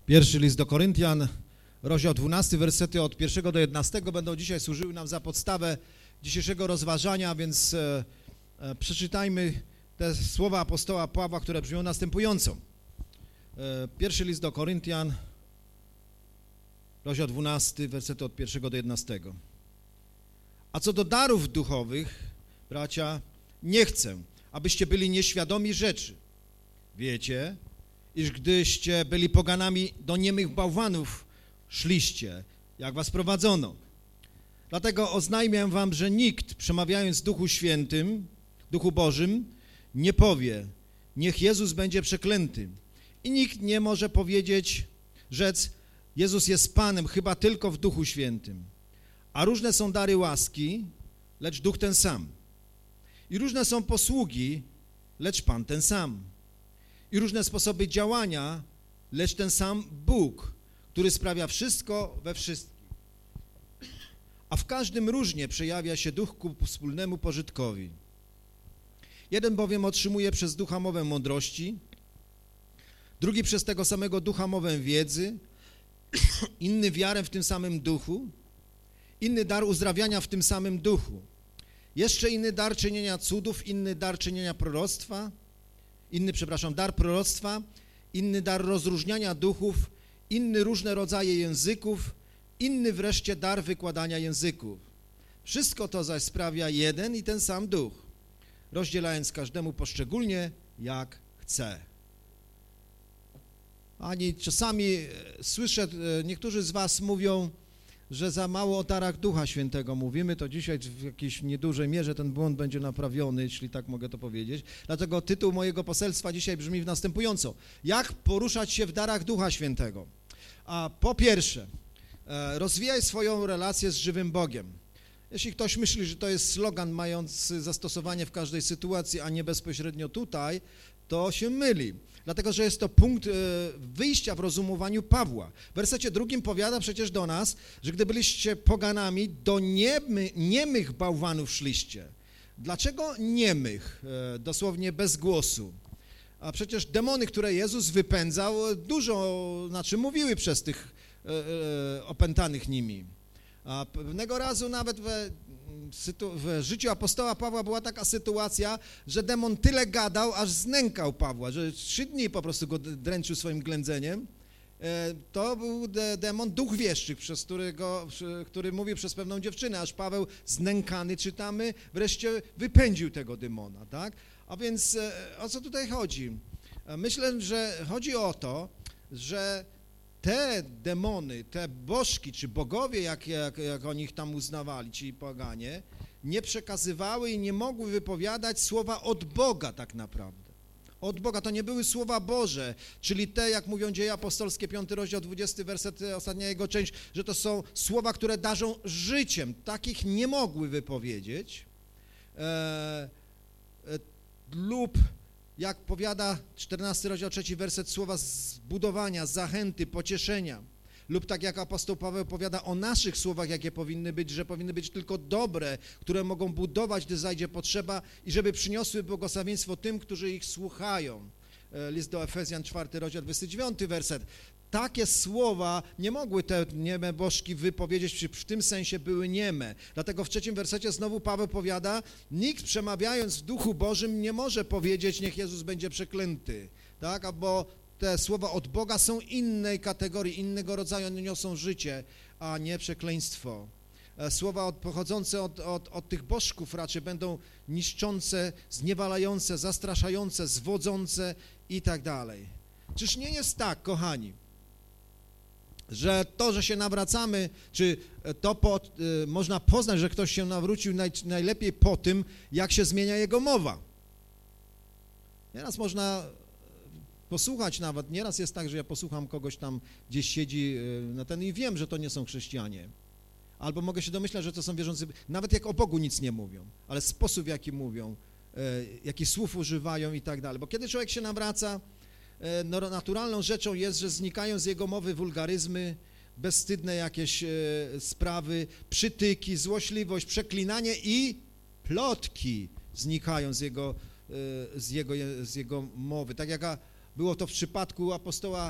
Pierwszy list do Koryntian, rozdział 12, wersety od 1 do 11 będą dzisiaj służyły nam za podstawę dzisiejszego rozważania, więc przeczytajmy te słowa apostoła Pawła, które brzmią następująco. Pierwszy list do Koryntian, rozdział 12, wersety od 1 do 11. A co do darów duchowych, bracia, nie chcę, abyście byli nieświadomi rzeczy. Wiecie, iż gdyście byli poganami, do niemych bałwanów szliście, jak was prowadzono. Dlatego oznajmiam wam, że nikt, przemawiając Duchu Świętym, Duchu Bożym, nie powie, niech Jezus będzie przeklęty. I nikt nie może powiedzieć, rzec, Jezus jest Panem, chyba tylko w Duchu Świętym. A różne są dary łaski, lecz Duch ten sam. I różne są posługi, lecz Pan ten sam. I różne sposoby działania, lecz ten sam Bóg, który sprawia wszystko we wszystkim. A w każdym różnie przejawia się Duch ku wspólnemu pożytkowi. Jeden bowiem otrzymuje przez Ducha mowę mądrości, drugi przez tego samego Ducha mowę wiedzy, inny wiarę w tym samym Duchu, inny dar uzdrawiania w tym samym Duchu, jeszcze inny dar czynienia cudów, inny dar czynienia proroctwa, dar proroctwa, inny dar rozróżniania duchów, inny różne rodzaje języków, inny wreszcie dar wykładania języków. Wszystko to zaś sprawia jeden i ten sam Duch, rozdzielając każdemu poszczególnie jak chce. Czasami słyszę, niektórzy z was mówią, że za mało o darach Ducha Świętego mówimy, to dzisiaj w jakiejś niedużej mierze ten błąd będzie naprawiony, jeśli tak mogę to powiedzieć. Dlatego tytuł mojego poselstwa dzisiaj brzmi następująco. Jak poruszać się w darach Ducha Świętego? A po pierwsze, rozwijaj swoją relację z żywym Bogiem. Jeśli ktoś myśli, że to jest slogan mający zastosowanie w każdej sytuacji, a nie bezpośrednio tutaj, to się myli. Dlatego, że jest to punkt wyjścia w rozumowaniu Pawła. W wersecie 2 powiada przecież do nas, że gdy byliście poganami, do niemych bałwanów szliście. Dlaczego niemych? Dosłownie bez głosu. A przecież demony, które Jezus wypędzał, mówiły przez tych opętanych nimi. A pewnego razu nawet w życiu apostoła Pawła była taka sytuacja, że demon tyle gadał, aż znękał Pawła, że 3 dni po prostu go dręczył swoim ględzeniem. To był demon duch wieszczych, który mówił przez pewną dziewczynę, aż Paweł znękany, czytamy, wreszcie wypędził tego demona, tak? A więc o co tutaj chodzi? Myślę, że chodzi o to, że te demony, te bożki, czy bogowie, jak oni ich tam uznawali, ci poganie, nie przekazywały i nie mogły wypowiadać słowa od Boga tak naprawdę. Od Boga, to nie były słowa Boże, czyli te, jak mówią Dzieje Apostolskie, 5 rozdział, 20 werset, ostatnia jego część, że to są słowa, które darzą życiem. Takich nie mogły wypowiedzieć. Lub jak powiada 14 rozdział 3 werset, słowa zbudowania, zachęty, pocieszenia. Lub tak jak apostoł Paweł powiada o naszych słowach, jakie powinny być, że powinny być tylko dobre, które mogą budować, gdy zajdzie potrzeba i żeby przyniosły błogosławieństwo tym, którzy ich słuchają. List do Efezjan 4 rozdział 29 werset. Takie słowa nie mogły te nieme bożki wypowiedzieć, w tym sensie były nieme. Dlatego w 3 wersecie znowu Paweł powiada, nikt przemawiając w Duchu Bożym nie może powiedzieć, niech Jezus będzie przeklęty, tak? Bo te słowa od Boga są innej kategorii, innego rodzaju, one niosą życie, a nie przekleństwo. Słowa pochodzące od tych bożków raczej będą niszczące, zniewalające, zastraszające, zwodzące i tak dalej. Czyż nie jest tak, kochani, że to, że się nawracamy, czy to można poznać, że ktoś się nawrócił najlepiej po tym, jak się zmienia jego mowa. Nieraz można posłuchać nawet, nieraz jest tak, że ja posłucham kogoś tam, gdzieś siedzi i wiem, że to nie są chrześcijanie. Albo mogę się domyślać, że to są wierzący, nawet jak o Bogu nic nie mówią, ale sposób, w jaki mówią, jakich słów używają i tak dalej. Bo kiedy człowiek się nawraca, naturalną rzeczą jest, że znikają z jego mowy wulgaryzmy, bezwstydne jakieś sprawy, przytyki, złośliwość, przeklinanie i plotki znikają z jego mowy. Tak jak było to w przypadku apostoła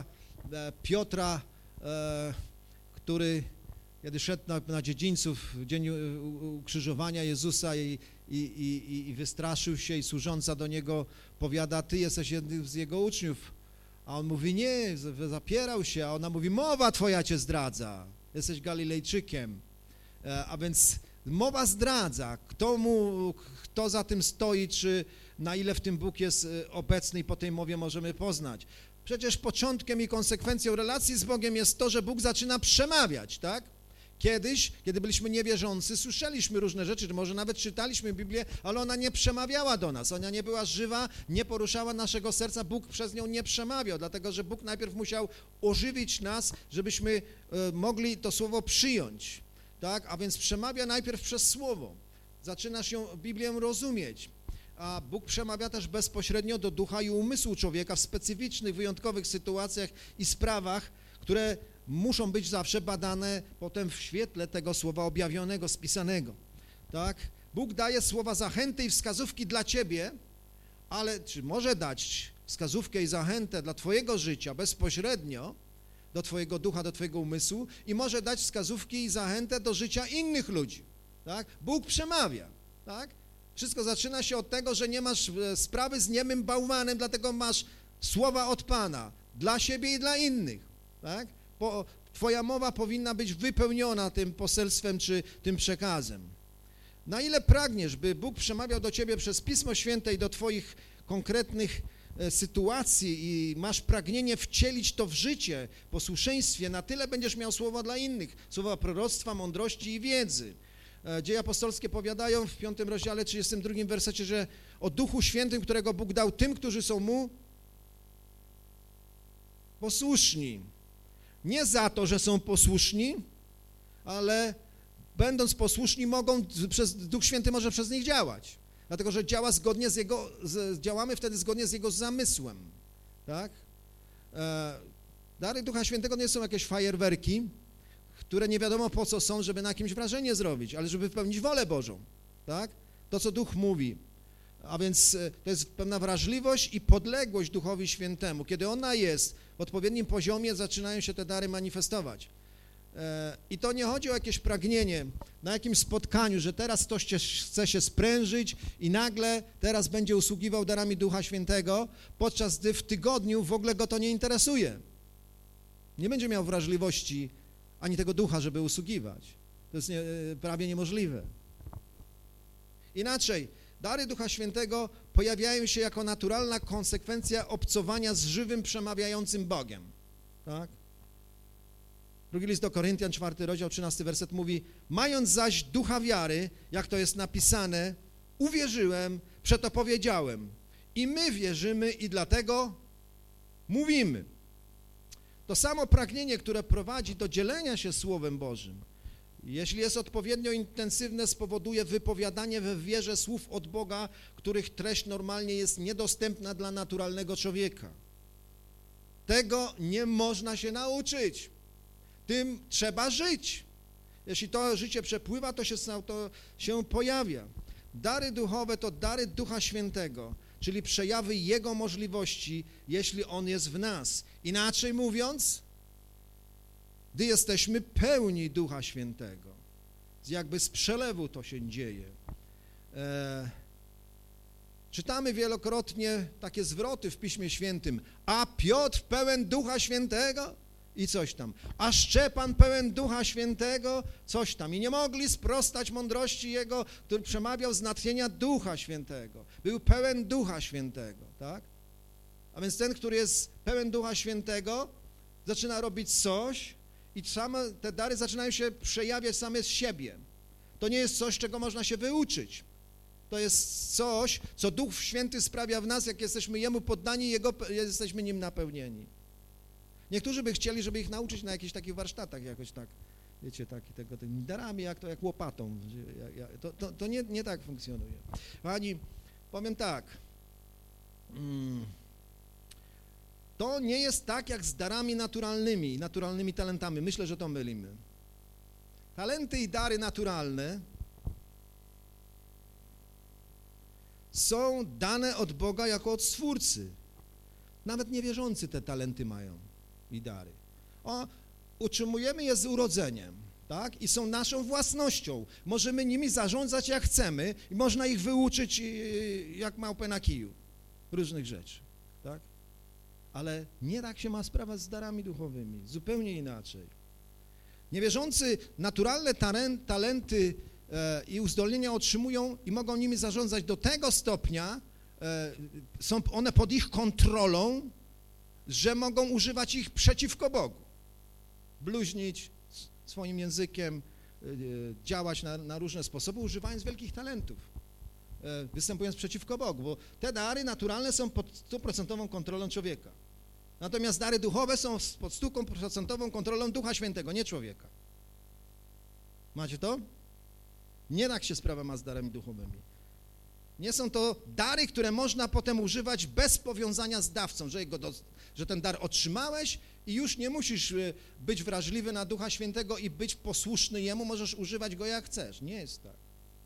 Piotra, który kiedy szedł na dziedzińców w dzień ukrzyżowania Jezusa i wystraszył się i służąca do niego powiada, ty jesteś jednym z jego uczniów. A on mówi, nie, zapierał się, a ona mówi, mowa twoja cię zdradza, jesteś Galilejczykiem. A więc mowa zdradza, kto za tym stoi, czy na ile w tym Bóg jest obecny i po tej mowie możemy poznać. Przecież początkiem i konsekwencją relacji z Bogiem jest to, że Bóg zaczyna przemawiać, tak? Kiedyś, kiedy byliśmy niewierzący, słyszeliśmy różne rzeczy, może nawet czytaliśmy Biblię, ale ona nie przemawiała do nas, ona nie była żywa, nie poruszała naszego serca, Bóg przez nią nie przemawiał, dlatego że Bóg najpierw musiał ożywić nas, żebyśmy mogli to słowo przyjąć, tak? A więc przemawia najpierw przez słowo, zaczynasz Biblię rozumieć, a Bóg przemawia też bezpośrednio do ducha i umysłu człowieka w specyficznych, wyjątkowych sytuacjach i sprawach, które muszą być zawsze badane potem w świetle tego słowa objawionego, spisanego, tak? Bóg daje słowa zachęty i wskazówki dla ciebie, ale czy może dać wskazówkę i zachętę dla twojego życia bezpośrednio, do twojego ducha, do twojego umysłu i może dać wskazówki i zachętę do życia innych ludzi, tak? Bóg przemawia, tak? Wszystko zaczyna się od tego, że nie masz sprawy z niemym bałwanem, dlatego masz słowa od Pana dla siebie i dla innych, tak? Twoja mowa powinna być wypełniona tym poselstwem czy tym przekazem. Na ile pragniesz, by Bóg przemawiał do ciebie przez Pismo Święte i do twoich konkretnych sytuacji i masz pragnienie wcielić to w życie, posłuszeństwie, na tyle będziesz miał słowa dla innych, słowa proroctwa, mądrości i wiedzy. Dzieje apostolskie powiadają w 5 rozdziale, 32 wersecie, że o Duchu Świętym, którego Bóg dał tym, którzy są Mu posłuszni. Nie za to, że są posłuszni, ale będąc posłuszni Duch Święty może przez nich działać. Dlatego, że działamy wtedy zgodnie z Jego zamysłem. Tak? Dary Ducha Świętego nie są jakieś fajerwerki, które nie wiadomo po co są, żeby na kimś wrażenie zrobić, ale żeby wypełnić wolę Bożą. Tak? To, co Duch mówi. A więc to jest pewna wrażliwość i podległość Duchowi Świętemu. Kiedy ona jest w odpowiednim poziomie, zaczynają się te dary manifestować. I to nie chodzi o jakieś pragnienie na jakimś spotkaniu, że teraz ktoś chce się sprężyć i nagle teraz będzie usługiwał darami Ducha Świętego, podczas gdy w tygodniu w ogóle go to nie interesuje. Nie będzie miał wrażliwości ani tego ducha, żeby usługiwać. To jest prawie niemożliwe. Inaczej, dary Ducha Świętego pojawiają się jako naturalna konsekwencja obcowania z żywym, przemawiającym Bogiem. Tak? Drugi list do Koryntian, 4 rozdział, 13 werset mówi: mając zaś ducha wiary, jak to jest napisane, uwierzyłem, przeto powiedziałem. I my wierzymy i dlatego mówimy. To samo pragnienie, które prowadzi do dzielenia się Słowem Bożym, jeśli jest odpowiednio intensywne, spowoduje wypowiadanie we wierze słów od Boga, których treść normalnie jest niedostępna dla naturalnego człowieka. Tego nie można się nauczyć. Tym trzeba żyć. Jeśli to życie przepływa, to się pojawia. Dary duchowe to dary Ducha Świętego, czyli przejawy Jego możliwości, jeśli On jest w nas. Inaczej mówiąc, gdy jesteśmy pełni Ducha Świętego. Jakby z przelewu to się dzieje. Czytamy wielokrotnie takie zwroty w Piśmie Świętym. A Piotr pełen Ducha Świętego? I coś tam. A Szczepan pełen Ducha Świętego? Coś tam. I nie mogli sprostać mądrości Jego, który przemawiał z natchnienia Ducha Świętego. Był pełen Ducha Świętego, tak? A więc ten, który jest pełen Ducha Świętego, zaczyna robić coś i same te dary zaczynają się przejawiać same z siebie. To nie jest coś, czego można się wyuczyć. To jest coś, co Duch Święty sprawia w nas, jak jesteśmy Jemu poddani, jesteśmy Nim napełnieni. Niektórzy by chcieli, żeby ich nauczyć na jakichś takich warsztatach, jakoś tak, wiecie, tymi darami, jak łopatą. To nie tak funkcjonuje. Pani, powiem tak, to nie jest tak jak z darami naturalnymi talentami. Myślę, że to mylimy. Talenty i dary naturalne są dane od Boga jako od Stwórcy. Nawet niewierzący te talenty mają. i dary. Utrzymujemy je z urodzeniem, tak? I są naszą własnością. Możemy nimi zarządzać jak chcemy i można ich wyuczyć jak małpę na kiju. Różnych rzeczy, tak? Ale nie tak się ma sprawa z darami duchowymi, zupełnie inaczej. Niewierzący naturalne talenty i uzdolnienia otrzymują i mogą nimi zarządzać do tego stopnia, są one pod ich kontrolą, że mogą używać ich przeciwko Bogu. Bluźnić swoim językiem, działać na różne sposoby, używając wielkich talentów, występując przeciwko Bogu, bo te dary naturalne są pod 100% kontrolą człowieka. Natomiast dary duchowe są pod 100% kontrolą Ducha Świętego, nie człowieka. Macie to? Nie tak się sprawa ma z darami duchowymi. Nie są to dary, które można potem używać bez powiązania z dawcą, że ten dar otrzymałeś i już nie musisz być wrażliwy na Ducha Świętego i być posłuszny Jemu, możesz używać Go jak chcesz. Nie jest tak.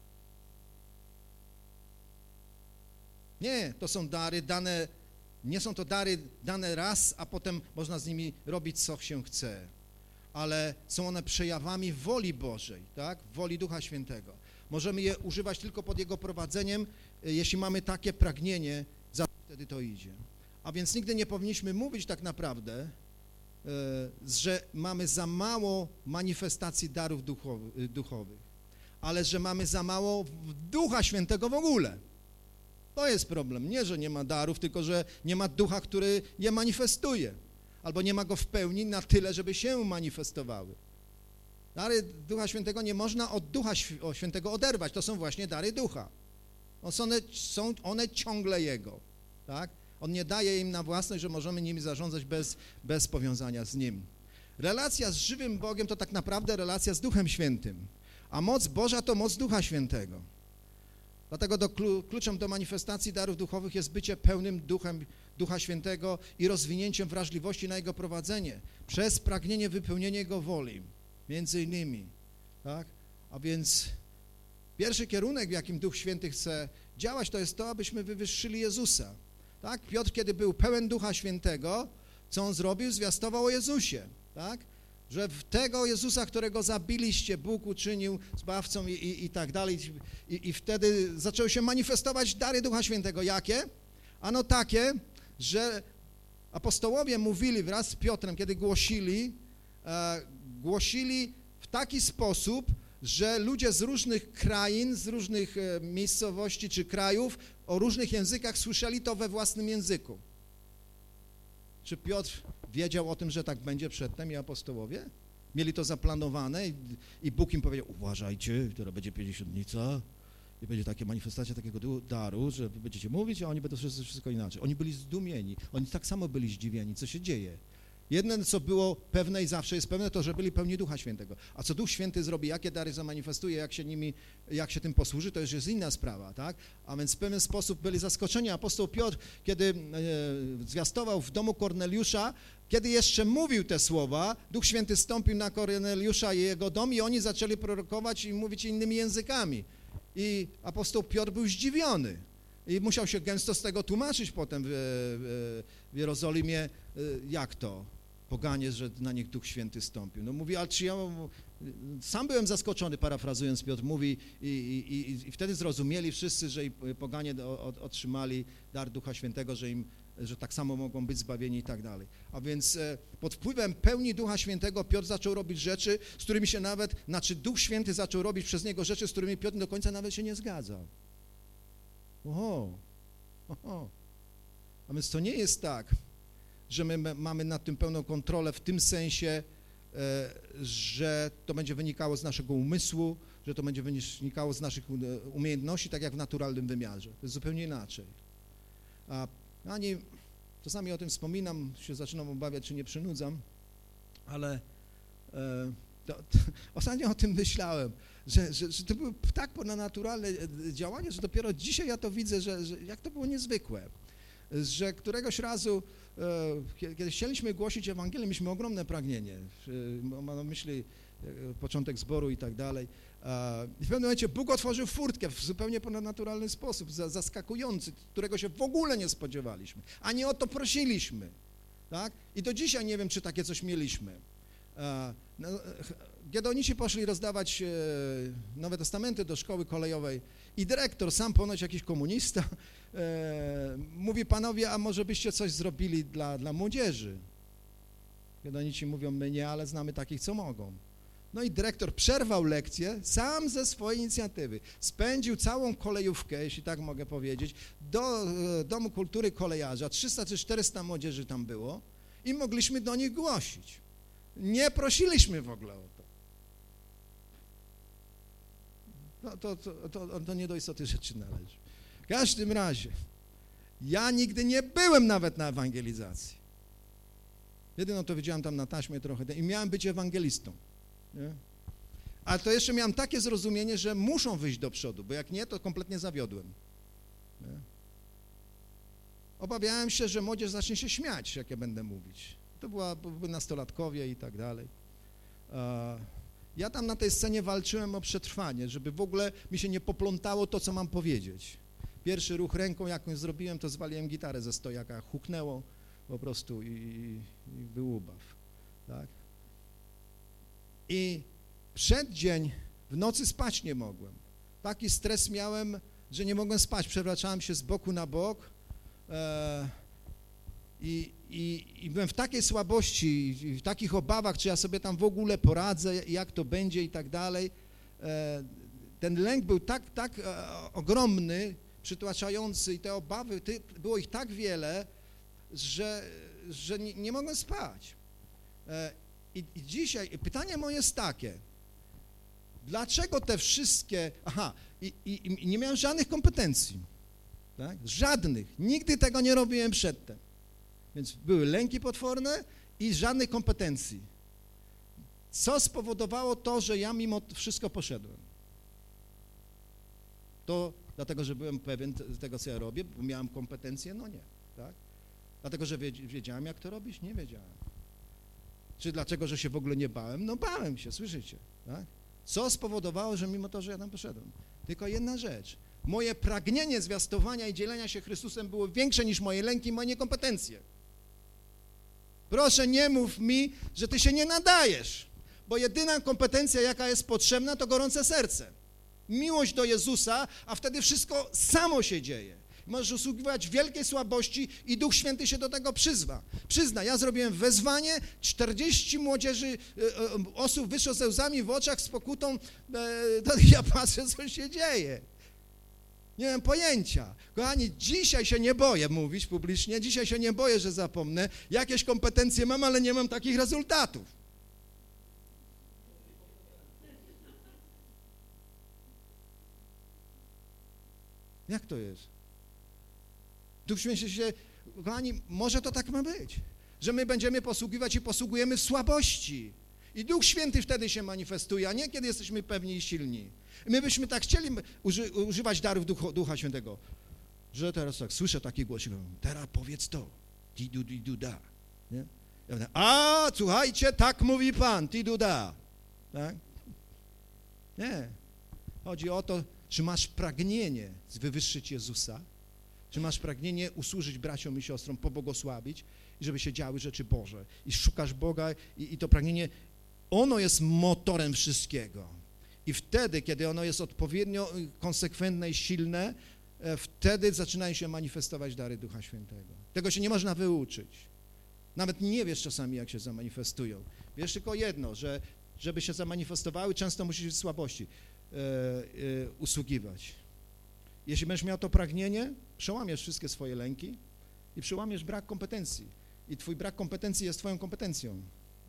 Nie, to są dary dane, nie są to dary dane raz, a potem można z nimi robić, co się chce, ale są one przejawami woli Bożej, tak? Woli Ducha Świętego. Możemy je używać tylko pod Jego prowadzeniem, jeśli mamy takie pragnienie, wtedy to idzie. A więc nigdy nie powinniśmy mówić tak naprawdę, że mamy za mało manifestacji darów duchowych, ale że mamy za mało Ducha Świętego w ogóle. To jest problem. Nie, że nie ma darów, tylko że nie ma Ducha, który je manifestuje, albo nie ma Go w pełni na tyle, żeby się manifestowały. Dary Ducha Świętego nie można od Ducha Świętego oderwać. To są właśnie dary Ducha. Są one ciągle Jego, tak? On nie daje im na własność, że możemy nimi zarządzać bez powiązania z Nim. Relacja z żywym Bogiem to tak naprawdę relacja z Duchem Świętym, a moc Boża to moc Ducha Świętego. Dlatego kluczem do manifestacji darów duchowych jest bycie pełnym Ducha Świętego i rozwinięciem wrażliwości na Jego prowadzenie przez pragnienie wypełnienia Jego woli, między innymi, tak? A więc pierwszy kierunek, w jakim Duch Święty chce działać, to jest to, abyśmy wywyższyli Jezusa, tak? Piotr, kiedy był pełen Ducha Świętego, co on zrobił? Zwiastował o Jezusie, tak? Że w tego Jezusa, którego zabiliście, Bóg uczynił zbawcą i tak dalej. I wtedy zaczęły się manifestować dary Ducha Świętego. Jakie? Ano takie, że apostołowie mówili wraz z Piotrem, kiedy głosili w taki sposób, że ludzie z różnych krain, z różnych miejscowości czy krajów o różnych językach słyszeli to we własnym języku. Czy Piotr wiedział o tym, że tak będzie przedtem i apostołowie? Mieli to zaplanowane i Bóg im powiedział, uważajcie, teraz będzie pięćdziesiątnica i będzie taka manifestacja takiego daru, że wy będziecie mówić, a oni będą wszystko inaczej. Oni byli zdumieni, oni tak samo byli zdziwieni, co się dzieje. Jedne, co było pewne i zawsze jest pewne, to, że byli pełni Ducha Świętego. A co Duch Święty zrobi, jakie dary zamanifestuje, jak się tym posłuży, to już jest inna sprawa, tak? A więc w pewien sposób byli zaskoczeni. Apostoł Piotr, kiedy zwiastował w domu Korneliusza, kiedy jeszcze mówił te słowa, Duch Święty stąpił na Korneliusza i jego dom i oni zaczęli prorokować i mówić innymi językami. I apostoł Piotr był zdziwiony. I musiał się gęsto z tego tłumaczyć potem w Jerozolimie, jak to? Poganie, że na nich Duch Święty stąpił. No mówi, ale czy ja sam byłem zaskoczony, parafrazując, Piotr mówi, i wtedy zrozumieli wszyscy, że i poganie otrzymali dar Ducha Świętego, że tak samo mogą być zbawieni i tak dalej. A więc pod wpływem pełni Ducha Świętego Piotr zaczął robić rzeczy, z którymi się Duch Święty zaczął robić przez niego rzeczy, z którymi Piotr do końca nawet się nie zgadzał. Oho. A więc to nie jest tak, że my mamy nad tym pełną kontrolę w tym sensie, że to będzie wynikało z naszego umysłu, że to będzie wynikało z naszych umiejętności, tak jak w naturalnym wymiarze. To jest zupełnie inaczej. Czasami o tym wspominam, się zaczynam obawiać, czy nie przynudzam, ale ostatnio o tym myślałem, że to było tak ponadnaturalne działanie, że dopiero dzisiaj ja to widzę, że jak to było niezwykłe. Że któregoś razu, kiedy chcieliśmy głosić Ewangelię, mieliśmy ogromne pragnienie, mam na myśli początek zboru i tak dalej. I w pewnym momencie Bóg otworzył furtkę w zupełnie ponadnaturalny sposób, zaskakujący, którego się w ogóle nie spodziewaliśmy, a nie o to prosiliśmy. tak? I do dzisiaj nie wiem, czy takie coś mieliśmy. Giedonici poszli rozdawać Nowe Testamenty do szkoły kolejowej i dyrektor, sam ponoć jakiś komunista, mówi, panowie, a może byście coś zrobili dla młodzieży? Giedonici mówią, my nie, ale znamy takich, co mogą. No i dyrektor przerwał lekcję sam ze swojej inicjatywy. Spędził całą kolejówkę, jeśli tak mogę powiedzieć, do Domu Kultury Kolejarza. 300 czy 400 młodzieży tam było i mogliśmy do nich głosić. Nie prosiliśmy w ogóle o to. To nie do istoty rzeczy należy. W każdym razie, ja nigdy nie byłem nawet na ewangelizacji. Jedyną to widziałem tam na taśmie trochę i miałem być ewangelistą. Nie? Ale to jeszcze miałem takie zrozumienie, że muszą wyjść do przodu, bo jak nie, to kompletnie zawiodłem. Nie? Obawiałem się, że młodzież zacznie się śmiać, jak ja będę mówić. To były nastolatkowie i tak dalej. Ja tam na tej scenie walczyłem o przetrwanie, żeby w ogóle mi się nie poplątało to, co mam powiedzieć. Pierwszy ruch ręką jakąś zrobiłem, to zwaliłem gitarę ze stojaka, huknęło po prostu i był ubaw. Tak? I przeddzień w nocy spać nie mogłem. Taki stres miałem, że nie mogłem spać, przewracałem się z boku na bok i byłem w takiej słabości, w takich obawach, czy ja sobie tam w ogóle poradzę, jak to będzie i tak dalej. Ten lęk był tak ogromny, przytłaczający i te obawy, było ich tak wiele, że nie mogłem spać. I dzisiaj pytanie moje jest takie, dlaczego te wszystkie, i nie miałem żadnych kompetencji, tak? Żadnych, nigdy tego nie robiłem przedtem, więc były lęki potworne i żadnych kompetencji. Co spowodowało to, że ja mimo wszystko poszedłem? To dlatego, że byłem pewien tego, co ja robię, bo miałem kompetencje? No nie, tak? Dlatego, że wiedziałem, jak to robić? Nie wiedziałem. Czy dlaczego, że się w ogóle nie bałem? No bałem się, słyszycie, tak? Co spowodowało, że mimo to, że ja tam poszedłem? Tylko jedna rzecz. Moje pragnienie zwiastowania i dzielenia się Chrystusem było większe niż moje lęki i moje niekompetencje. Proszę, nie mów mi, że ty się nie nadajesz, bo jedyna kompetencja, jaka jest potrzebna, to gorące serce. Miłość do Jezusa, a wtedy wszystko samo się dzieje. Możesz usługiwać wielkiej słabości i Duch Święty się do tego przyzna. Ja zrobiłem wezwanie, 40 młodzieży, osób wyszło ze łzami w oczach, z pokutą, ja patrzę, co się dzieje. Nie mam pojęcia. Kochani, dzisiaj się nie boję mówić publicznie, dzisiaj się nie boję, że zapomnę. Jakieś kompetencje mam, ale nie mam takich rezultatów. Jak to jest? Duch Święty się, kochani, może to tak ma być, że my będziemy posługiwać i posługujemy w słabości. I Duch Święty wtedy się manifestuje, a nie kiedy jesteśmy pewni i silni. My byśmy tak chcieli używać darów Ducha Świętego, że teraz tak słyszę taki głos, teraz powiedz to, ti da. Nie? Ja mówię, słuchajcie, tak mówi Pan, ti da. Tak? Nie. Chodzi o to, czy masz pragnienie wywyższyć Jezusa, czy masz pragnienie usłużyć braciom i siostrom, pobłogosławić i żeby się działy rzeczy Boże. I szukasz Boga i to pragnienie, ono jest motorem wszystkiego. I wtedy, kiedy ono jest odpowiednio konsekwentne i silne, wtedy zaczynają się manifestować dary Ducha Świętego. Tego się nie można wyuczyć. Nawet nie wiesz czasami, jak się zamanifestują. Wiesz tylko jedno, że żeby się zamanifestowały, często musisz w słabości usługiwać. Jeśli będziesz miał to pragnienie, przełamiesz wszystkie swoje lęki i przełamiesz brak kompetencji. I twój brak kompetencji jest twoją kompetencją.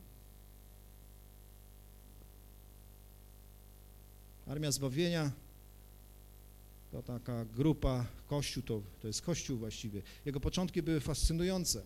Armia Zbawienia to taka grupa, Kościół, to jest Kościół właściwie. Jego początki były fascynujące.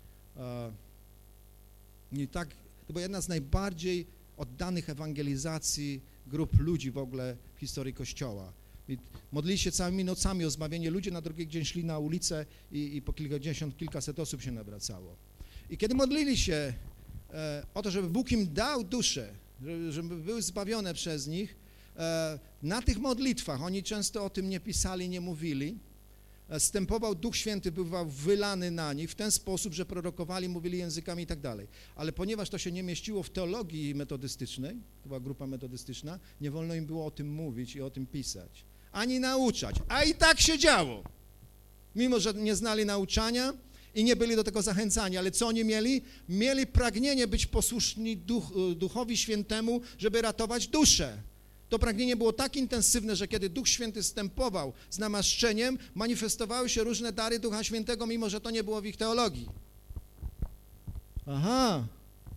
I tak, to była jedna z najbardziej oddanych ewangelizacji grup ludzi w ogóle w historii Kościoła. I modlili się całymi nocami o zbawienie. Ludzie na drugi dzień szli na ulicę i po kilkadziesiąt, kilkaset osób się nawracało. I kiedy modlili się o to, żeby Bóg im dał duszę, żeby były zbawione przez nich, na tych modlitwach, oni często o tym nie pisali, nie mówili, stępował, Duch Święty bywał wylany na nich w ten sposób, że prorokowali, mówili językami i tak dalej. Ale ponieważ to się nie mieściło w teologii metodystycznej, to była grupa metodystyczna, nie wolno im było o tym mówić i o tym pisać, ani nauczać, a i tak się działo. Mimo że nie znali nauczania i nie byli do tego zachęcani, ale co oni mieli? Mieli pragnienie być posłuszni Duchowi Świętemu, żeby ratować duszę. To pragnienie było tak intensywne, że kiedy Duch Święty wstępował z namaszczeniem, manifestowały się różne dary Ducha Świętego, mimo że to nie było w ich teologii. Aha.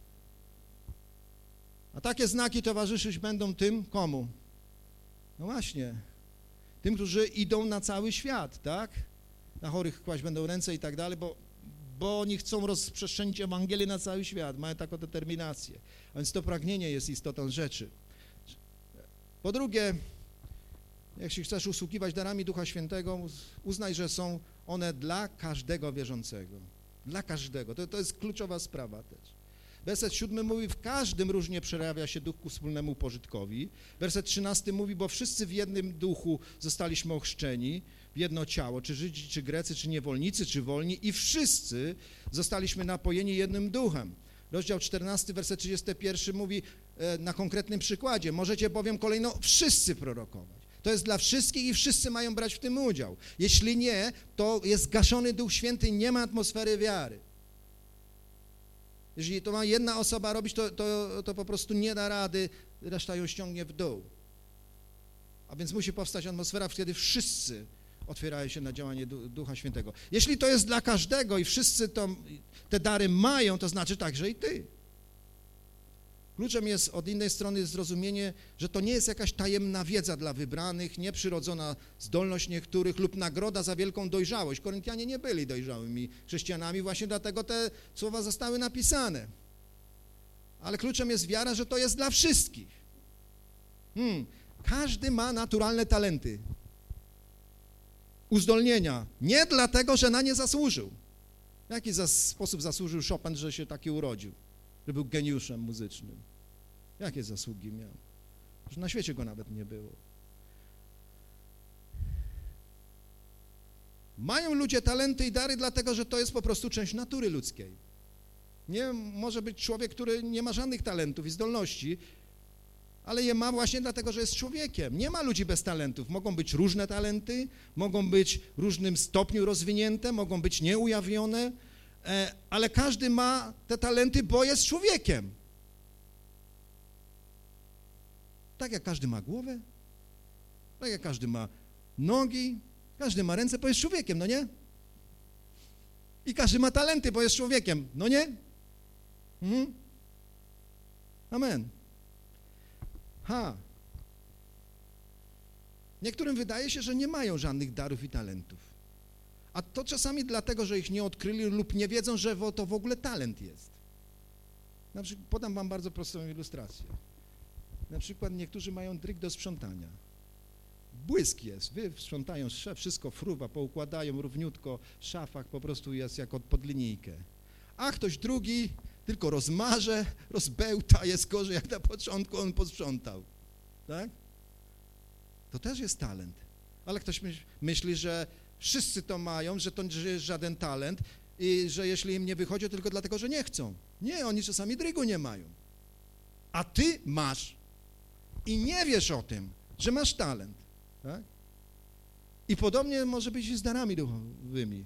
A takie znaki towarzyszyć będą tym, komu? No właśnie, tym, którzy idą na cały świat, tak? Na chorych kłaść będą ręce i tak dalej, bo oni chcą rozprzestrzenić Ewangelię na cały świat, mają taką determinację. A więc to pragnienie jest istotą rzeczy. Po drugie, jeśli chcesz usługiwać darami Ducha Świętego, uznaj, że są one dla każdego wierzącego. Dla każdego. To jest kluczowa sprawa też. Werset 7 mówi, w każdym różnie przejawia się duch ku wspólnemu pożytkowi. Werset 13 mówi, bo wszyscy w jednym duchu zostaliśmy ochrzczeni, w jedno ciało, czy Żydzi, czy Grecy, czy niewolnicy, czy wolni i wszyscy zostaliśmy napojeni jednym duchem. Rozdział 14, werset 31 mówi na konkretnym przykładzie, możecie bowiem kolejno wszyscy prorokować. To jest dla wszystkich i wszyscy mają brać w tym udział. Jeśli nie, to jest zgaszony Duch Święty, nie ma atmosfery wiary. Jeżeli to ma jedna osoba robić, to po prostu nie da rady, reszta ją ściągnie w dół. A więc musi powstać atmosfera, wtedy wszyscy otwierają się na działanie Ducha Świętego. Jeśli to jest dla każdego i wszyscy te dary mają, to znaczy także i ty. Kluczem jest od innej strony zrozumienie, że to nie jest jakaś tajemna wiedza dla wybranych, nieprzyrodzona zdolność niektórych lub nagroda za wielką dojrzałość. Koryntianie nie byli dojrzałymi chrześcijanami, właśnie dlatego te słowa zostały napisane. Ale kluczem jest wiara, że to jest dla wszystkich. Każdy ma naturalne talenty, uzdolnienia, nie dlatego, że na nie zasłużył. W jaki sposób zasłużył Chopin, że się taki urodził, że był geniuszem muzycznym? Jakie zasługi miał? Że na świecie go nawet nie było. Mają ludzie talenty i dary dlatego, że to jest po prostu część natury ludzkiej. Nie może być człowiek, który nie ma żadnych talentów i zdolności, ale je ma właśnie dlatego, że jest człowiekiem. Nie ma ludzi bez talentów. Mogą być różne talenty, mogą być w różnym stopniu rozwinięte, mogą być nieujawnione, ale każdy ma te talenty, bo jest człowiekiem. Tak jak każdy ma głowę, tak jak każdy ma nogi, każdy ma ręce, bo jest człowiekiem, no nie? I każdy ma talenty, bo jest człowiekiem, no nie? Amen. Niektórym wydaje się, że nie mają żadnych darów i talentów. A to czasami dlatego, że ich nie odkryli lub nie wiedzą, że to w ogóle talent jest. Na przykład, podam wam bardzo prostą ilustrację. Na przykład niektórzy mają dryg do sprzątania. Błysk jest, sprzątają wszystko fruwa, poukładają równiutko w szafach, po prostu jest jak pod linijkę. A ktoś drugi tylko rozmarze, rozbełta, jest gorzej, jak na początku on posprzątał. Tak? To też jest talent. Ale ktoś myśli, że wszyscy to mają, że to nie jest żaden talent i że jeśli im nie wychodzi, to tylko dlatego, że nie chcą. Nie, oni czasami drygu nie mają. A ty masz i nie wiesz o tym, że masz talent. Tak? I podobnie może być i z darami duchowymi.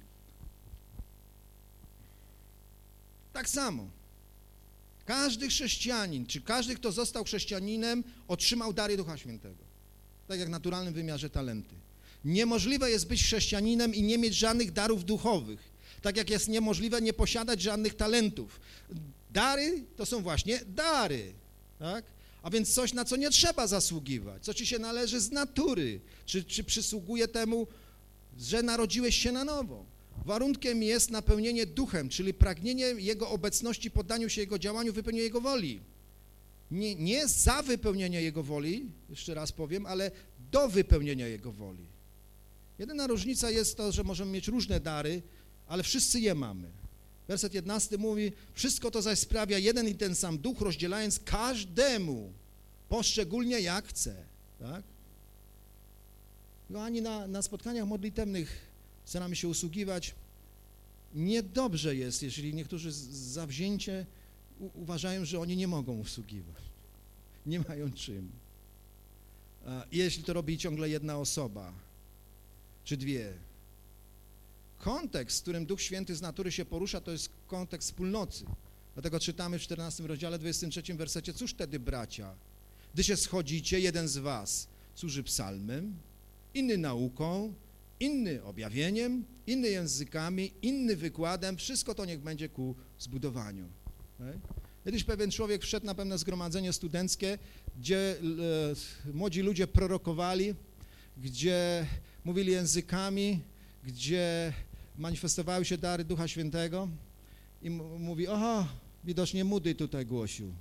Tak samo. Każdy chrześcijanin, czy każdy, kto został chrześcijaninem, otrzymał dary Ducha Świętego. Tak jak w naturalnym wymiarze talenty. Niemożliwe jest być chrześcijaninem i nie mieć żadnych darów duchowych. Tak jak jest niemożliwe nie posiadać żadnych talentów. Dary to są właśnie dary. Tak? A więc coś, na co nie trzeba zasługiwać, co ci się należy z natury, czy przysługuje temu, że narodziłeś się na nowo. Warunkiem jest napełnienie duchem, czyli pragnienie Jego obecności, poddaniu się Jego działaniu, wypełnieniu Jego woli. Nie za wypełnienie Jego woli, jeszcze raz powiem, ale do wypełnienia Jego woli. Jedyna różnica jest to, że możemy mieć różne dary, ale wszyscy je mamy. Werset 11 mówi, wszystko to zaś sprawia jeden i ten sam duch, rozdzielając każdemu poszczególnie jak chce. Tak? No ani na spotkaniach modlitewnych staramy się usługiwać. Niedobrze jest, jeżeli niektórzy zawzięcie uważają, że oni nie mogą usługiwać. Nie mają czym. Jeśli to robi ciągle jedna osoba, czy dwie. Kontekst, w którym Duch Święty z natury się porusza, to jest kontekst wspólnoty. Dlatego czytamy w 14 rozdziale, 23 wersecie, cóż wtedy, bracia, gdy się schodzicie, jeden z was służy psalmem, inny nauką, inny objawieniem, inny językami, inny wykładem, wszystko to niech będzie ku zbudowaniu. Okay? Kiedyś pewien człowiek wszedł na pewne zgromadzenie studenckie, gdzie młodzi ludzie prorokowali, gdzie mówili językami, gdzie manifestowały się dary Ducha Świętego i mówi, oho, widocznie Moody tutaj głosił.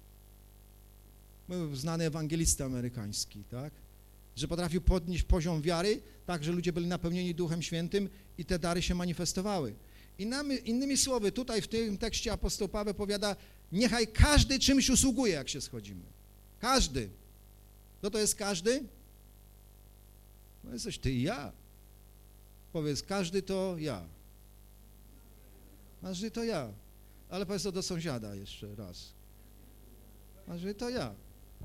Był znany ewangelista amerykański, tak? Że potrafił podnieść poziom wiary, tak, że ludzie byli napełnieni Duchem Świętym i te dary się manifestowały. Innymi słowy, tutaj w tym tekście apostoł Paweł powiada, niechaj każdy czymś usługuje, jak się schodzimy. Każdy. No to jest każdy? No jesteś ty i ja. Powiedz, każdy to ja. Każdy to ja. Ale powiedz to do sąsiada jeszcze raz. Każdy to ja.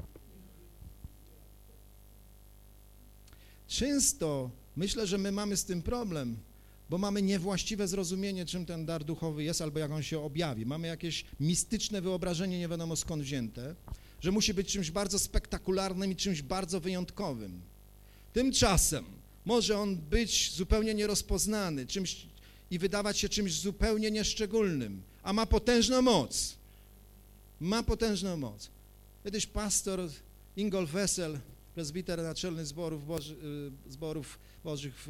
Często myślę, że my mamy z tym problem, bo mamy niewłaściwe zrozumienie, czym ten dar duchowy jest, albo jak on się objawi. Mamy jakieś mistyczne wyobrażenie, nie wiadomo skąd wzięte, że musi być czymś bardzo spektakularnym i czymś bardzo wyjątkowym. Tymczasem może on być zupełnie nierozpoznany czymś i wydawać się czymś zupełnie nieszczególnym, a ma potężną moc. Ma potężną moc. Kiedyś pastor Ingolf Wessel, prezbiter naczelny zborów bożych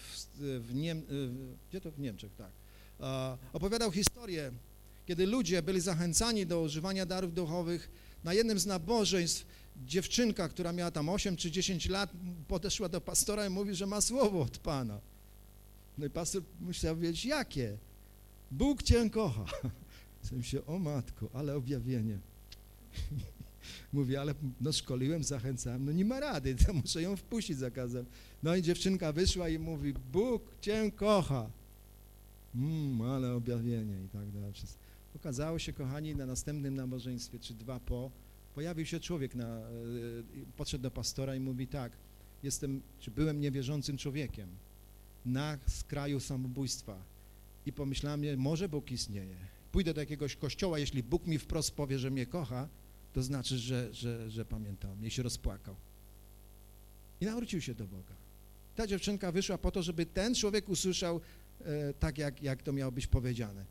w Niemczech, tak, opowiadał historię, kiedy ludzie byli zachęcani do używania darów duchowych. Na jednym z nabożeństw dziewczynka, która miała tam 8 czy 10 lat, podeszła do pastora i mówi, że ma słowo od Pana. No i pastor musiał wiedzieć, jakie? Bóg cię kocha. W sensie, o matko, ale objawienie. Mówi, ale no szkoliłem, zachęcałem, no nie ma rady, to muszę ją wpuścić, zakazem. No i dziewczynka wyszła i mówi, Bóg cię kocha. Ale objawienie i tak dalej. Okazało się, kochani, na następnym nabożeństwie, czy dwa pojawił się człowiek, podszedł do pastora i mówi tak, byłem niewierzącym człowiekiem, na skraju samobójstwa i pomyślałem, może Bóg istnieje. Pójdę do jakiegoś kościoła, jeśli Bóg mi wprost powie, że mnie kocha, to znaczy, że pamiętał mnie i się rozpłakał. I nawrócił się do Boga. Ta dziewczynka wyszła po to, żeby ten człowiek usłyszał tak, jak to miało być powiedziane.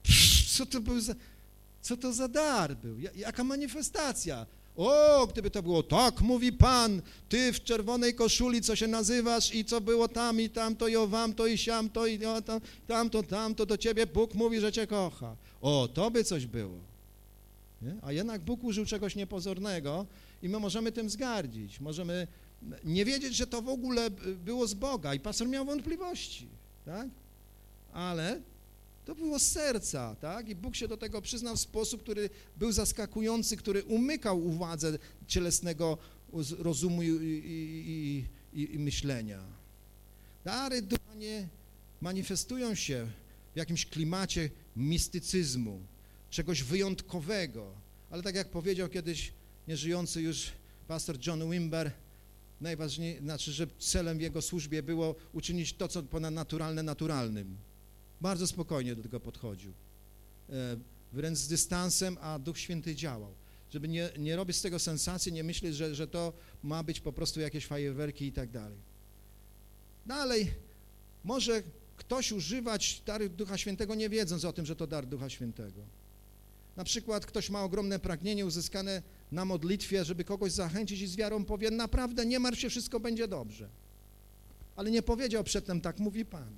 Co to za dar był? Jaka manifestacja? O, gdyby to było tak, mówi Pan, ty w czerwonej koszuli, co się nazywasz i co było tam i tamto i owam, to i siam, to i tamto, do ciebie Bóg mówi, że cię kocha. O, to by coś było. Nie? A jednak Bóg użył czegoś niepozornego i my możemy tym wzgardzić. Możemy nie wiedzieć, że to w ogóle było z Boga i pastor miał wątpliwości, tak? Ale to było z serca, tak? I Bóg się do tego przyznał w sposób, który był zaskakujący, który umykał uwadze cielesnego rozumu i myślenia. Dary ducha nie manifestują się w jakimś klimacie mistycyzmu, czegoś wyjątkowego, ale tak jak powiedział kiedyś nieżyjący już pastor John Wimber, że celem w jego służbie było uczynić to, co ponadnaturalne, naturalnym. Bardzo spokojnie do tego podchodził, wręcz z dystansem, a Duch Święty działał, żeby nie robić z tego sensacji, nie myśleć, że to ma być po prostu jakieś fajerwerki i tak dalej. Dalej, może ktoś używać daru Ducha Świętego, nie wiedząc o tym, że to dar Ducha Świętego. Na przykład ktoś ma ogromne pragnienie uzyskane na modlitwie, żeby kogoś zachęcić i z wiarą powie, naprawdę nie martw się, wszystko będzie dobrze. Ale nie powiedział przedtem, tak mówi Pan.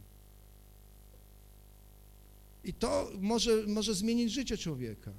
I to może zmienić życie człowieka.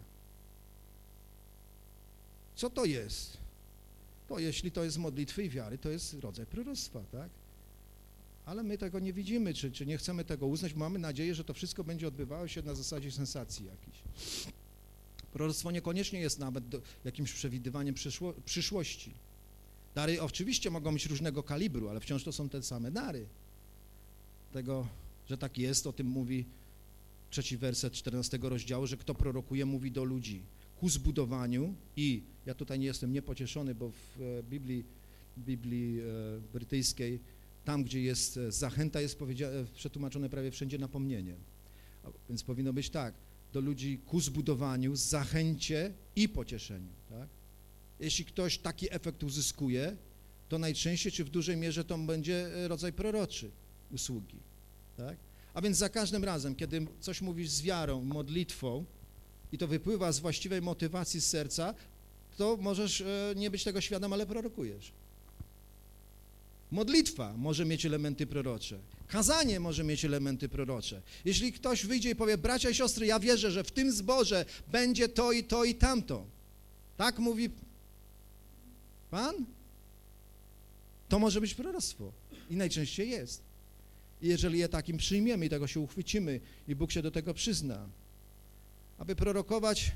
Co to jest? To jeśli to jest modlitwy i wiary, to jest rodzaj proroctwa, tak? Ale my tego nie widzimy, czy nie chcemy tego uznać, mamy nadzieję, że to wszystko będzie odbywało się na zasadzie sensacji jakiejś. Proroctwo niekoniecznie jest nawet jakimś przewidywaniem przyszłości. Dary oczywiście mogą być różnego kalibru, ale wciąż to są te same dary. tego, że tak jest, o tym mówi 3 werset 14 rozdziału, że kto prorokuje, mówi do ludzi ku zbudowaniu i, ja tutaj nie jestem niepocieszony, bo w Biblii brytyjskiej, tam gdzie jest zachęta, jest przetłumaczone prawie wszędzie napomnienie. Więc powinno być tak, do ludzi ku zbudowaniu, zachęcie i pocieszeniu. Tak? Jeśli ktoś taki efekt uzyskuje, to najczęściej czy w dużej mierze to będzie rodzaj proroczy usługi. Tak? A więc za każdym razem, kiedy coś mówisz z wiarą, modlitwą i to wypływa z właściwej motywacji z serca, to możesz nie być tego świadom, ale prorokujesz. Modlitwa może mieć elementy prorocze. Kazanie może mieć elementy prorocze. Jeśli ktoś wyjdzie i powie, bracia i siostry, ja wierzę, że w tym zborze będzie to i tamto. Tak mówi Pan? To może być proroctwo. I najczęściej jest. I jeżeli je takim przyjmiemy i tego się uchwycimy i Bóg się do tego przyzna, aby prorokować,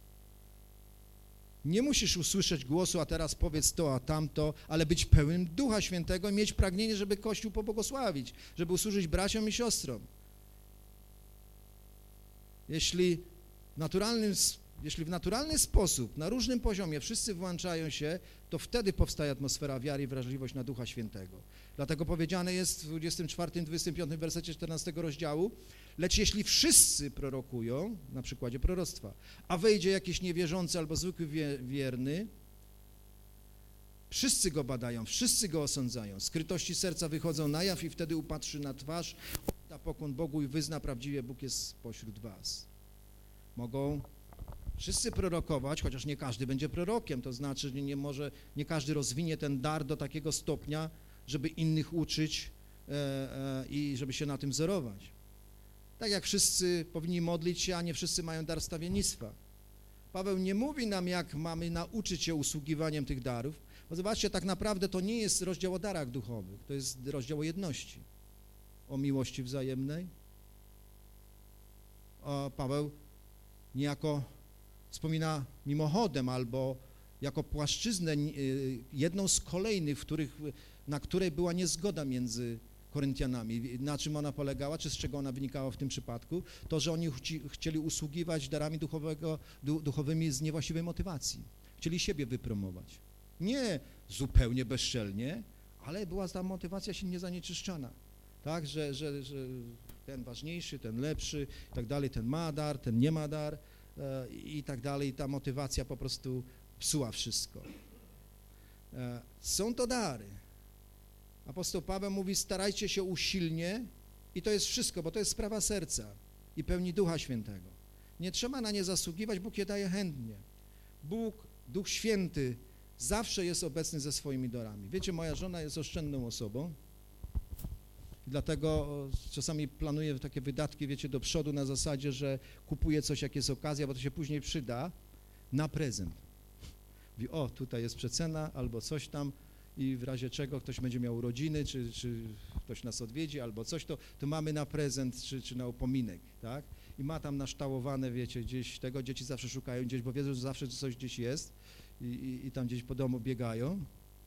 nie musisz usłyszeć głosu, a teraz powiedz to, a tamto, ale być pełnym Ducha Świętego i mieć pragnienie, żeby Kościół pobłogosławić, żeby usłużyć braciom i siostrom. Jeśli w naturalny sposób, na różnym poziomie wszyscy włączają się, to wtedy powstaje atmosfera wiary i wrażliwość na Ducha Świętego. Dlatego powiedziane jest w 24-25 wersecie 14 rozdziału, lecz jeśli wszyscy prorokują, na przykładzie proroctwa, a wejdzie jakiś niewierzący albo zwykły wierny, wszyscy go badają, wszyscy go osądzają, skrytości serca wychodzą na jaw i wtedy upatrzy na twarz, odda pokłon Bogu i wyzna prawdziwie, Bóg jest pośród was. Mogą wszyscy prorokować, chociaż nie każdy będzie prorokiem, to znaczy nie każdy rozwinie ten dar do takiego stopnia, żeby innych uczyć i żeby się na tym wzorować. Tak jak wszyscy powinni modlić się, a nie wszyscy mają dar wstawiennictwa. Paweł nie mówi nam, jak mamy nauczyć się usługiwaniem tych darów, bo zobaczcie, tak naprawdę to nie jest rozdział o darach duchowych, to jest rozdział o jedności, o miłości wzajemnej. Paweł niejako wspomina mimochodem albo jako płaszczyznę jedną z kolejnych, na której była niezgoda między Koryntianami. Na czym ona polegała, czy z czego ona wynikała w tym przypadku? To, że oni chcieli usługiwać darami duchowymi z niewłaściwej motywacji. Chcieli siebie wypromować. Nie zupełnie bezczelnie, ale była ta motywacja silnie zanieczyszczona. Tak, że ten ważniejszy, ten lepszy i tak dalej, ten ma dar, ten nie ma dar i tak dalej. Ta motywacja po prostu psuła wszystko. Są to dary. Apostoł Paweł mówi, starajcie się usilnie i to jest wszystko, bo to jest sprawa serca i pełni Ducha Świętego. Nie trzeba na nie zasługiwać, Bóg je daje chętnie. Duch Święty zawsze jest obecny ze swoimi darami. Wiecie, moja żona jest oszczędną osobą, dlatego czasami planuję takie wydatki, wiecie, do przodu na zasadzie, że kupuję coś, jak jest okazja, bo to się później przyda na prezent. Mówi, o, tutaj jest przecena albo coś tam i w razie czego ktoś będzie miał urodziny, czy ktoś nas odwiedzi albo coś, to mamy na prezent czy na upominek, tak? I ma tam naształowane, wiecie, gdzieś tego, dzieci zawsze szukają gdzieś, bo wiedzą, że zawsze coś gdzieś jest i tam gdzieś po domu biegają.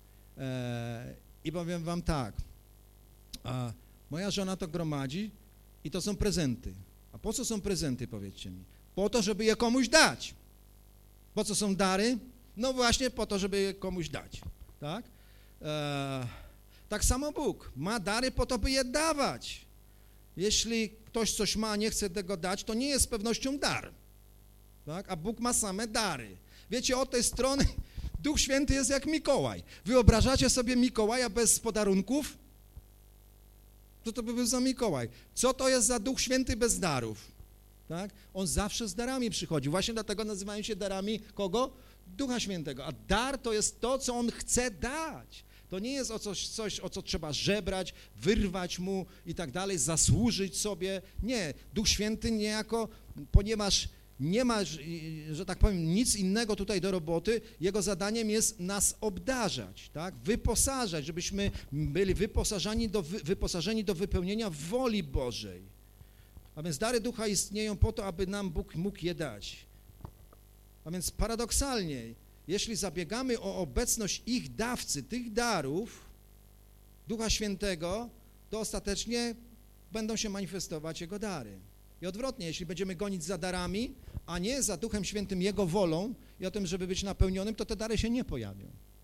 I powiem wam tak, moja żona to gromadzi i to są prezenty. A po co są prezenty, powiedzcie mi? Po to, żeby je komuś dać. Po co są dary? No właśnie po to, żeby je komuś dać, tak? Tak samo Bóg ma dary po to, by je dawać. Jeśli ktoś coś ma, a nie chce tego dać, to nie jest z pewnością dar, tak? A Bóg ma same dary. Wiecie, od tej strony Duch Święty jest jak Mikołaj. Wyobrażacie sobie Mikołaja bez podarunków? Co to by był za Mikołaj? Co to jest za Duch Święty bez darów? Tak? On zawsze z darami przychodzi. Właśnie dlatego nazywają się darami kogo? Ducha Świętego. A dar to jest to, co On chce dać. To nie jest coś, o co trzeba żebrać, wyrwać mu i tak dalej, zasłużyć sobie. Nie, Duch Święty niejako, ponieważ nie ma, że tak powiem, nic innego tutaj do roboty, Jego zadaniem jest nas obdarzać, tak? Wyposażać, żebyśmy byli wyposażeni do wypełnienia woli Bożej. A więc dary Ducha istnieją po to, aby nam Bóg mógł je dać. A więc paradoksalnie, jeśli zabiegamy o obecność ich dawcy, tych darów, Ducha Świętego, to ostatecznie będą się manifestować Jego dary. I odwrotnie, jeśli będziemy gonić za darami, a nie za Duchem Świętym, Jego wolą i o tym, żeby być napełnionym, to te dary się nie pojawią.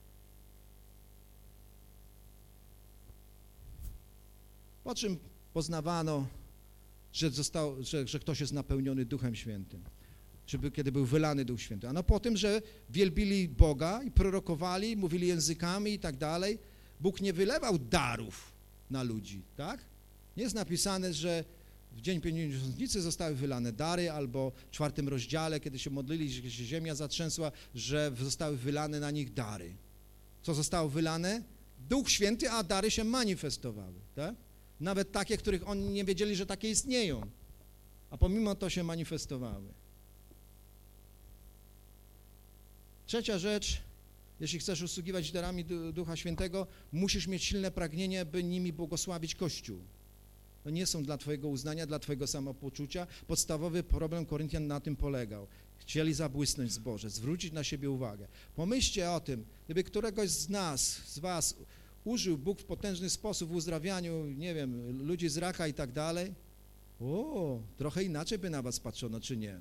Po czym poznawano, że ktoś jest napełniony Duchem Świętym, kiedy był wylany Duch Święty. Ano po tym, że wielbili Boga i prorokowali, mówili językami i tak dalej. Bóg nie wylewał darów na ludzi, tak? Nie jest napisane, że w Dzień Pięćdziesiątnicy zostały wylane dary, albo w 4 rozdziale, kiedy się modlili, że się ziemia zatrzęsła, że zostały wylane na nich dary. Co zostało wylane? Duch Święty, a dary się manifestowały, tak? Nawet takie, których oni nie wiedzieli, że takie istnieją, a pomimo to się manifestowały. Trzecia rzecz, jeśli chcesz usługiwać darami Ducha Świętego, musisz mieć silne pragnienie, by nimi błogosławić Kościół. To nie są dla twojego uznania, dla twojego samopoczucia. Podstawowy problem Koryntian na tym polegał. Chcieli zabłysnąć w zborze, zwrócić na siebie uwagę. Pomyślcie o tym, gdyby któregoś z was użył Bóg w potężny sposób w uzdrawianiu, nie wiem, ludzi z raka i tak dalej, trochę inaczej by na was patrzono, czy nie?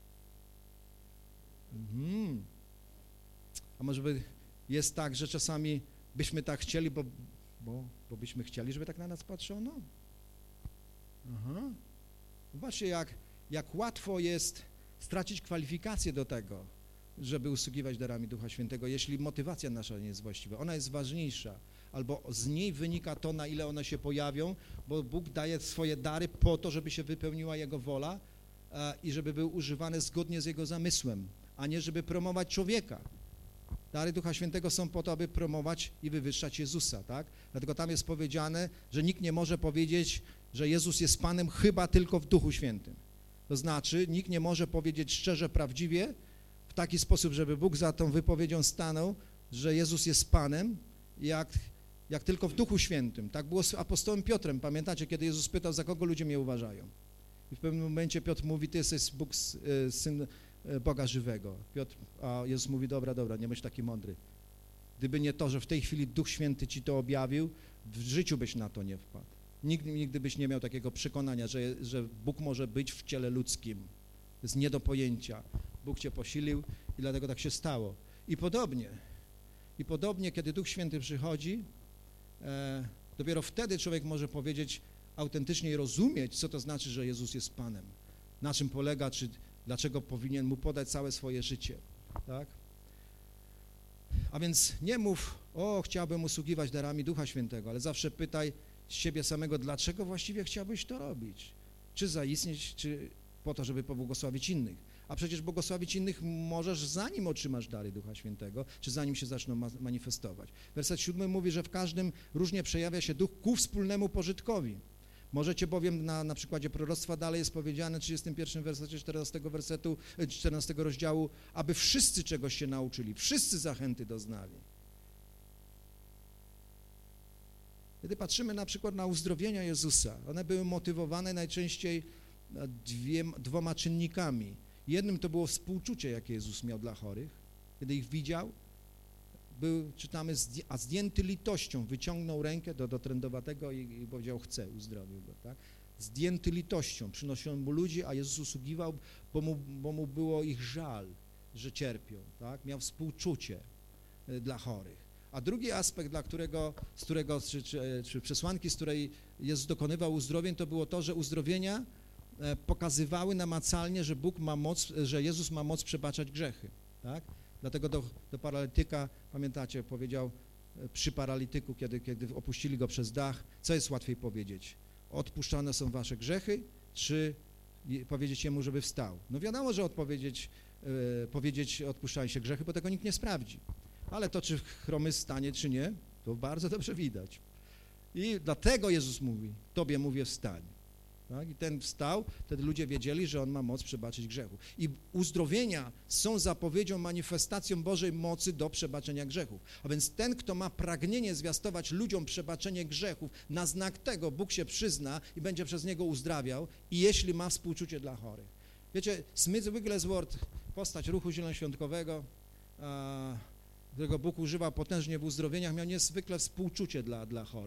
A może by jest tak, że czasami byśmy tak chcieli, bo byśmy chcieli, żeby tak na nas patrzono? Zobaczcie, jak łatwo jest stracić kwalifikacje do tego, żeby usługiwać darami Ducha Świętego, jeśli motywacja nasza nie jest właściwa. Ona jest ważniejsza, albo z niej wynika to, na ile one się pojawią, bo Bóg daje swoje dary po to, żeby się wypełniła Jego wola i żeby były używane zgodnie z Jego zamysłem, a nie żeby promować człowieka. Dary Ducha Świętego są po to, aby promować i wywyższać Jezusa, tak? Dlatego tam jest powiedziane, że nikt nie może powiedzieć, że Jezus jest Panem chyba tylko w Duchu Świętym. To znaczy, nikt nie może powiedzieć szczerze, prawdziwie, w taki sposób, żeby Bóg za tą wypowiedzią stanął, że Jezus jest Panem, jak tylko w Duchu Świętym. Tak było z apostołem Piotrem. Pamiętacie, kiedy Jezus pytał, za kogo ludzie mnie uważają? I w pewnym momencie Piotr mówi, ty jesteś Syn Boga żywego. A Jezus mówi, dobra, nie bądź taki mądry. Gdyby nie to, że w tej chwili Duch Święty ci to objawił, w życiu byś na to nie wpadł. Nigdy byś nie miał takiego przekonania, że Bóg może być w ciele ludzkim. To jest nie do pojęcia. Bóg cię posilił i dlatego tak się stało. I podobnie, kiedy Duch Święty przychodzi, dopiero wtedy człowiek może powiedzieć autentycznie i rozumieć, co to znaczy, że Jezus jest Panem. Na czym polega, czy dlaczego powinien Mu podać całe swoje życie, tak? A więc nie mów, chciałbym usługiwać darami Ducha Świętego, ale zawsze pytaj siebie samego, dlaczego właściwie chciałbyś to robić? Czy zaistnieć, czy po to, żeby pobłogosławić innych? A przecież błogosławić innych możesz, zanim otrzymasz dary Ducha Świętego, czy zanim się zaczną manifestować. Werset 7 mówi, że w każdym różnie przejawia się Duch ku wspólnemu pożytkowi. Możecie bowiem, na przykładzie proroctwa dalej jest powiedziane, w 31 wersecie 14 rozdziału, aby wszyscy czegoś się nauczyli, wszyscy zachęty doznali. Kiedy patrzymy na przykład na uzdrowienia Jezusa, one były motywowane najczęściej dwoma czynnikami. Jednym to było współczucie, jakie Jezus miał dla chorych. Kiedy ich widział, czytamy, a zdjęty litością wyciągnął rękę do trędowatego i powiedział, chcę, uzdrowił go, tak? Zdjęty litością, przynosił mu ludzi, a Jezus usługiwał, bo mu było ich żal, że cierpią, tak? Miał współczucie dla chorych. A drugi aspekt, czy przesłanki, z której Jezus dokonywał uzdrowień, to było to, że uzdrowienia pokazywały namacalnie, że Bóg ma moc, że Jezus ma moc przebaczać grzechy, tak? Dlatego do paralityka, pamiętacie, powiedział przy paralityku, kiedy opuścili go przez dach, co jest łatwiej powiedzieć? Odpuszczane są wasze grzechy, czy powiedzieć jemu, żeby wstał? No wiadomo, że powiedzieć odpuszczają się grzechy, bo tego nikt nie sprawdzi. Ale to, czy chromy stanie, czy nie, to bardzo dobrze widać. I dlatego Jezus mówi, tobie mówię, wstań. Tak? I ten wstał, wtedy ludzie wiedzieli, że on ma moc przebaczyć grzechu. I uzdrowienia są zapowiedzią, manifestacją Bożej mocy do przebaczenia grzechów. A więc ten, kto ma pragnienie zwiastować ludziom przebaczenie grzechów, na znak tego Bóg się przyzna i będzie przez niego uzdrawiał, i jeśli ma współczucie dla chorych. Wiecie, Smith Wigglesworth, postać ruchu zielonoświątkowego, którego Bóg używa potężnie w uzdrowieniach, miał niezwykle współczucie dla chorych.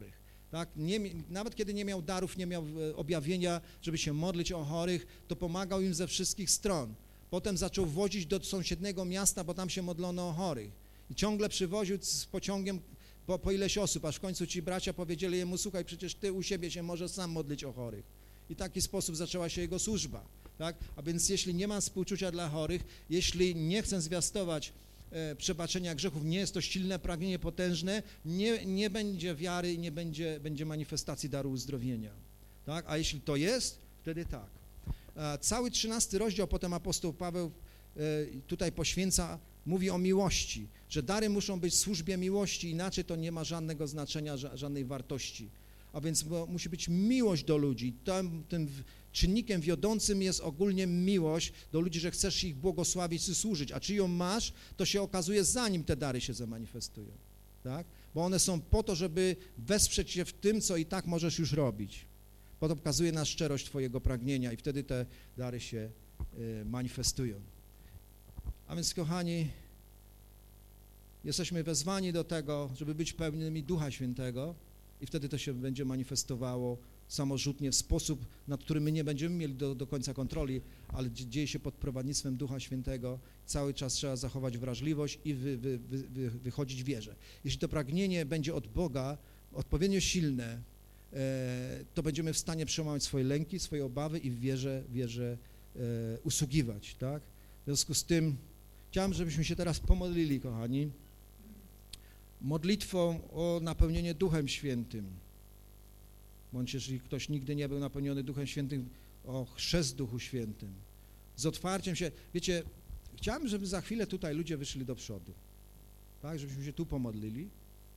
Tak? Nawet kiedy nie miał darów, nie miał objawienia, żeby się modlić o chorych, to pomagał im ze wszystkich stron. Potem zaczął wozić do sąsiedniego miasta, bo tam się modlono o chorych. I ciągle przywoził z pociągiem po ileś osób, aż w końcu ci bracia powiedzieli jemu, słuchaj, przecież ty u siebie się możesz sam modlić o chorych. I w taki sposób zaczęła się jego służba. Tak? A więc jeśli nie ma współczucia dla chorych, jeśli nie chcę zwiastować przebaczenia grzechów, nie jest to silne pragnienie potężne, nie będzie wiary i nie będzie manifestacji daru uzdrowienia. Tak? A jeśli to jest, wtedy tak. Cały 13 rozdział potem apostoł Paweł tutaj poświęca, mówi o miłości, że dary muszą być w służbie miłości, inaczej to nie ma żadnego znaczenia, żadnej wartości. A więc musi być miłość do ludzi. Tym czynnikiem wiodącym jest ogólnie miłość do ludzi, że chcesz ich błogosławić i służyć, a czy ją masz, to się okazuje, zanim te dary się zamanifestują, tak? Bo one są po to, żeby wesprzeć się w tym, co i tak możesz już robić. Po to pokazuje na szczerość twojego pragnienia i wtedy te dary się manifestują. A więc, kochani, jesteśmy wezwani do tego, żeby być pełnymi Ducha Świętego i wtedy to się będzie manifestowało samorzutnie w sposób, nad którym my nie będziemy mieli do końca kontroli, ale dzieje się pod prowadnictwem Ducha Świętego. Cały czas trzeba zachować wrażliwość i wychodzić w wierze. Jeśli to pragnienie będzie od Boga odpowiednio silne, to będziemy w stanie przełamać swoje lęki, swoje obawy i w wierze usługiwać, tak? W związku z tym chciałem, żebyśmy się teraz pomodlili, kochani, modlitwą o napełnienie Duchem Świętym. Bądź jeżeli ktoś nigdy nie był napełniony Duchem Świętym, o chrzest w Duchu Świętym. Z otwarciem się, wiecie, chciałem, żeby za chwilę tutaj ludzie wyszli do przodu, tak, żebyśmy się tu pomodlili.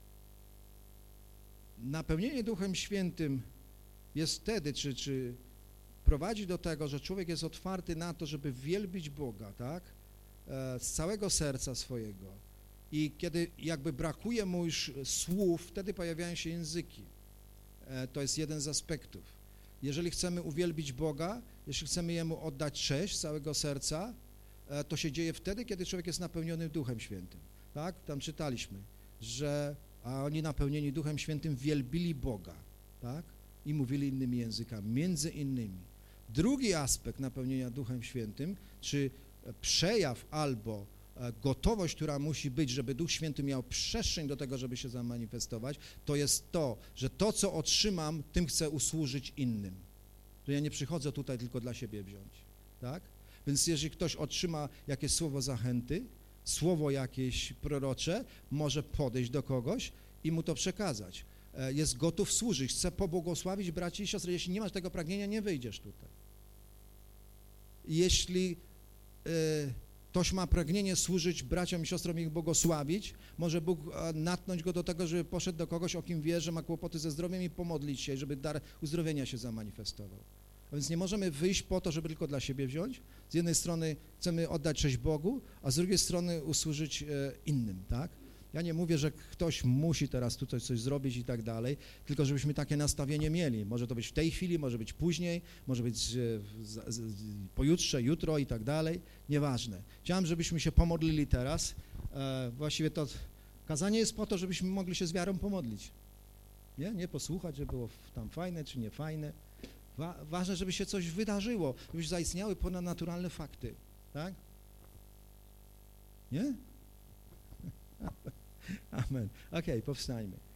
Napełnienie Duchem Świętym jest wtedy, czy prowadzi do tego, że człowiek jest otwarty na to, żeby wielbić Boga, tak, z całego serca swojego. I kiedy jakby brakuje mu już słów, wtedy pojawiają się języki. To jest jeden z aspektów. Jeżeli chcemy uwielbić Boga, jeśli chcemy Jemu oddać cześć z całego serca, to się dzieje wtedy, kiedy człowiek jest napełniony Duchem Świętym. Tak? Tam czytaliśmy, że oni napełnieni Duchem Świętym wielbili Boga, tak? I mówili innymi językami, między innymi. Drugi aspekt napełnienia Duchem Świętym, czy przejaw albo gotowość, która musi być, żeby Duch Święty miał przestrzeń do tego, żeby się zamanifestować, to jest to, że to, co otrzymam, tym chcę usłużyć innym. To ja nie przychodzę tutaj tylko dla siebie wziąć, tak? Więc jeżeli ktoś otrzyma jakieś słowo zachęty, słowo jakieś prorocze, może podejść do kogoś i mu to przekazać. Jest gotów służyć, chce pobłogosławić braci i siostry. Jeśli nie masz tego pragnienia, nie wyjdziesz tutaj. Jeśli ktoś ma pragnienie służyć braciom i siostrom, ich błogosławić, może Bóg natknąć go do tego, żeby poszedł do kogoś, o kim wie, że ma kłopoty ze zdrowiem i pomodlić się, żeby dar uzdrowienia się zamanifestował. A więc nie możemy wyjść po to, żeby tylko dla siebie wziąć. Z jednej strony chcemy oddać cześć Bogu, a z drugiej strony usłużyć innym, tak? Ja nie mówię, że ktoś musi teraz tutaj coś zrobić i tak dalej, tylko żebyśmy takie nastawienie mieli. Może to być w tej chwili, może być później, może być pojutrze, jutro i tak dalej, nieważne. Chciałem, żebyśmy się pomodlili teraz. Właściwie to kazanie jest po to, żebyśmy mogli się z wiarą pomodlić. Nie posłuchać, że było tam fajne czy nie fajne. Ważne, żeby się coś wydarzyło, żeby zaistniały ponadnaturalne fakty, tak? Nie? Amen. Okej, powstańmy.